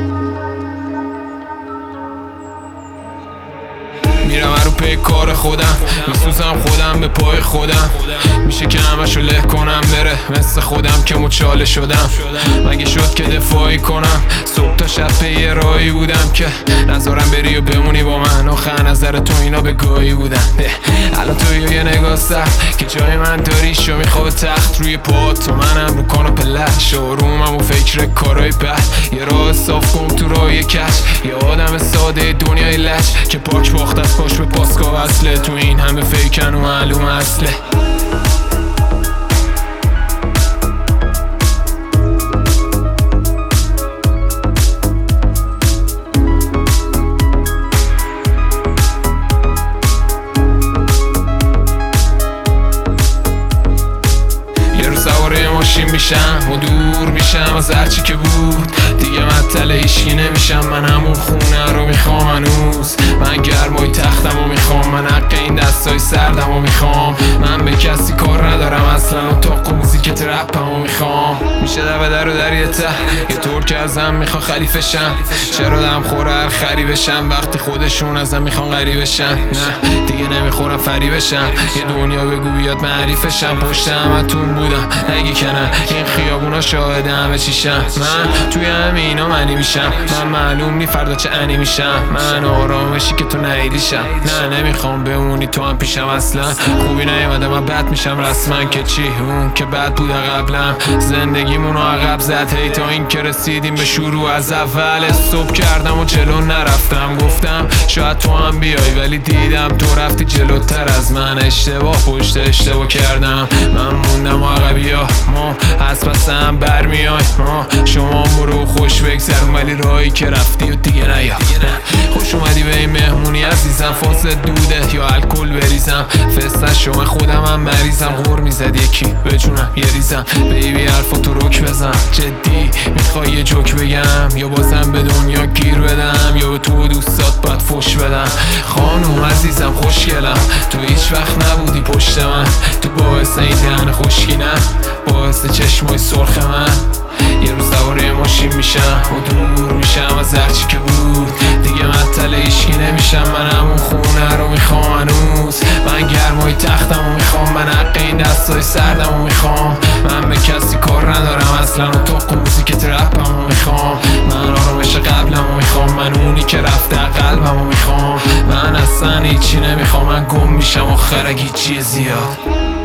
میرم رو پی کار خودم، میسوزم خودم به پای خودم. میشه که همشو له کنم بره مثل خودم که مچاله شدم. مگه شد که دفاعی کنم؟ صبح تا شب پی راهی بودم که نذارم بری و بمونی با من. آخر نظر تو اینا به گاهی بودن. الان تو یه نگاه سخت که جای من داری شو میخواه تخت روی پات. تو منم رو کاناپه لش آرومم و فکر کارای بد. یه راه صاف کن تو راه کش، یه آدم ساده دنیای لش که پاک باخت از پاش به پاسکا وصله. تو این همه فیکن و معلوم اصله. سواره ماشین میشم و دور میشم از هرچی که بود. دیگه مطل هیچکی نمیشم. من همون خونه رو میخوام هنوز. من گرمای تختم رو میخوام. من حق این دستای سردم رو میخوام. من به کسی کار ندارم اصلا. اتاق و موزیک ترپم رو میخوام. میشه در در و دریه ته یه طور که ازم میخوان خلیفه شم. چرا دم خوره هر خری بشم وقتی خودشون ازم میخوان غریبه بشن؟ نه دیگه نمیخورم فری بشم. یه دنیا بگو بیاد معریفشم. پشت همتون بودم نگی که نه. این خیابونا شاهده همه چیشم. من توی همینا منی میشم. من معلوم نی فردا چه انی میشم. من آرامشی که تو نیدیشم. نه نمیخوام بمونی تو هم پیشم اصلا. خوبی نیومده من بد میشم رسما. که چی اون که بد بوده قبلم. زندگیمونو عقب زد هی تا این که رسیدیم به شروع از اول. صبح کردم و جلو نرفتم. گفتم شاید تو هم بیای ولی دیدم تو رفتی جلوتر از من. اشتباه پشت اشتباه کردم. من موندم و عقبیا ما از پسم برمیای. شما برو خوش بگذرون ولی راهی که رفتی و دیگه نیا. خوش اومدی به این مهمونی عزیزم. فاصله دوده یا الکل بریزم. فستن شما خودم هم مریضم. غور میزد یکی به جونم یه ریزم. بیبی حرفا تو رک بزن. جدی میخوای یه جوک بگم یا بازم به دنیا گیر بدم یا به تو دوستات باید فش بدم؟ خانوم عزیزم خوشگلم تو هیچ وقت نبودی پشت من. تو باعث این دهن خوشگینم باعث چشمای سرخ من. یه روز سواره ماشین میشم و دور میشم از هرچی که بود. دیگه مطل هیچکی نمیشم. من همون خونه رو میخوام هنوز. من گرمای تختم رو میخوام. من حق این دستای سردم رو میخوام. من به کسی کار ندارم اصلا. اتاق و موزیک ترپم رو میخوام. من آرامش قبلم رو میخوام. من اونی که رفته قلبم رو میخوام. من اصلا هیچی نمیخوام. من گم میشم آخر اگه هیچی زیاد.